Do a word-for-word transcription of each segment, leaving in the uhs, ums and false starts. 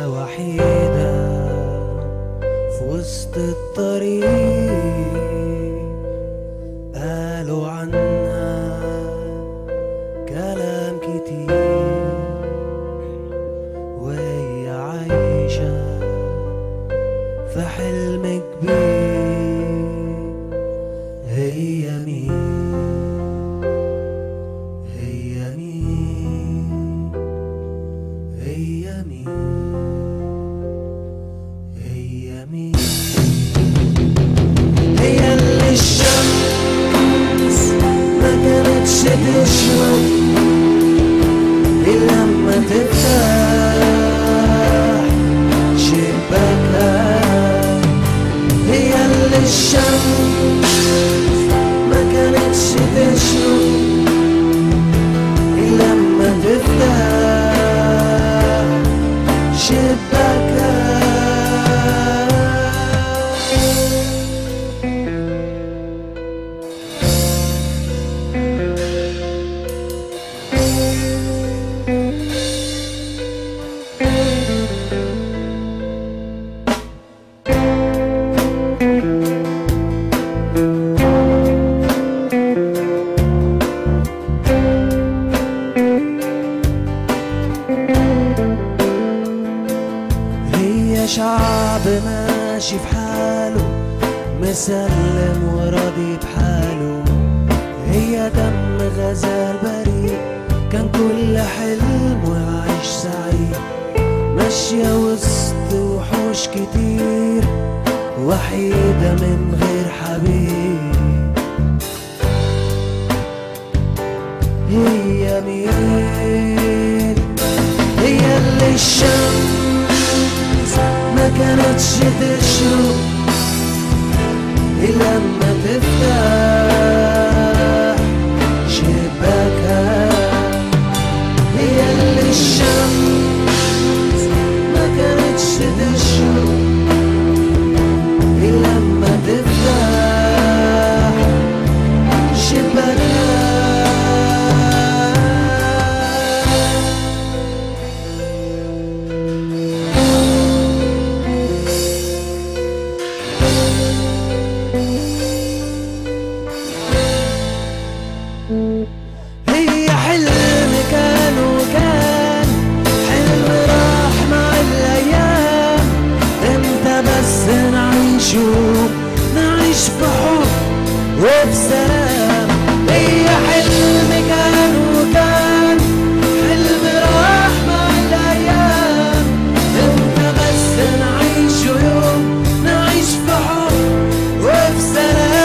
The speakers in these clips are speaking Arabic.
وحيدة في وسط الطريق، قالوا عنها كلام كتير، وهي عايشة في حلم كبير. هي مين؟ هي مين؟ هي مين؟ هي مين؟ هي اللي الشمس ما كانتش تشرق إلا لما تفتح شباكها. هي اللي الشمس ما كانتش تشرق إلا لما تفتح شباكها. شعب ماشي في حاله مسلم وراضي بحاله. هي دم غزال بريء كان كل حلمه يعيش سعيد، ماشية وسط وحوش كتير وحيدة من غير حبيب. هي مين؟ هي اللي الشمس ما كانتش تشرق إلا لما تفتح شباكها. هي اللي الشمس ما كانتش تشرق إلا لما تفتح شباكها. هي حلم كان وكان، حلم راح مع الأيام. امتى بس نعيشه نعيش في حب وفي سلام. هي حلم كان وكان، حلم راح مع الأيام. امتى بس نعيشه يوم نعيش في حب وفي سلام.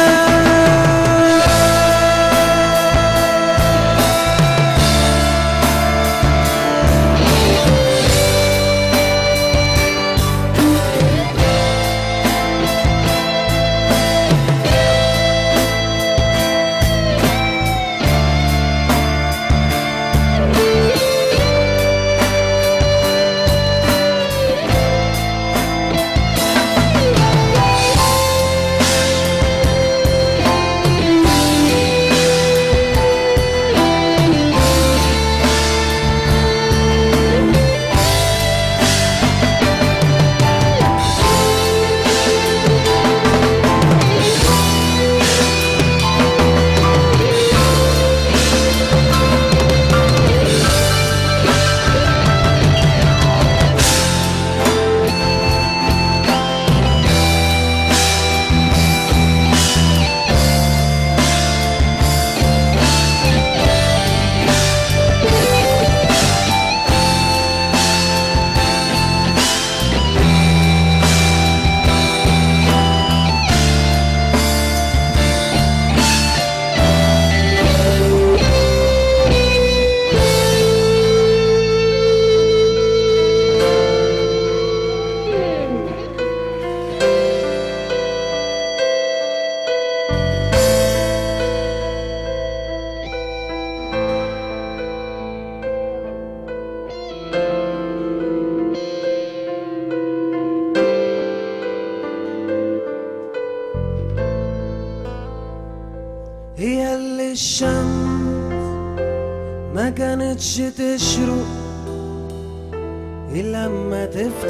هي اللي الشمس ما كانتش تشرق دي لما تفتح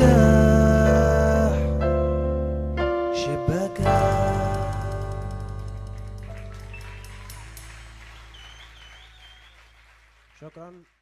شباكك. شكرا.